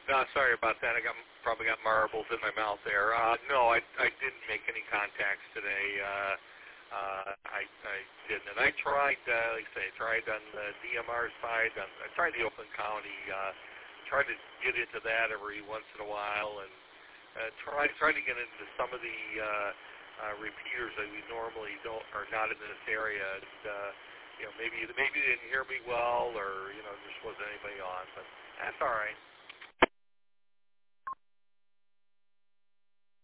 No, sorry about that. Probably got marbles in my mouth there. No, I didn't make any contacts today. I didn't. And I tried, like I say, I tried on the DMR side. I tried the Oakland County. Tried to get into that every once in a while, and tried to get into some of the repeaters that we normally don't are not in this area. And, maybe they didn't hear me well, or just wasn't anybody on. But that's all right.